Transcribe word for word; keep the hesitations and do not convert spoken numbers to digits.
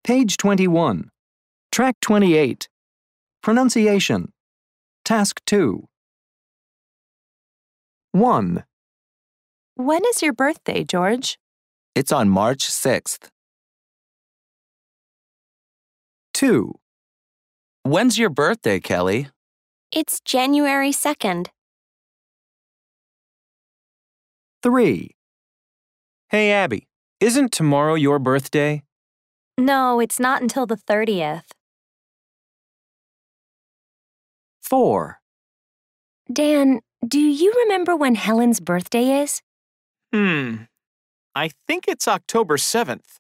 Page twenty-one. Track twenty-eight. Pronunciation. Task two. one. When is your birthday, George? It's on March sixth. two. When's your birthday, Kelly? It's January second. three. Hey, Abby, isn't tomorrow your birthday? No, it's not until the thirtieth. four. Dan, do you remember when Helen's birthday is? Hmm. I think it's October seventh.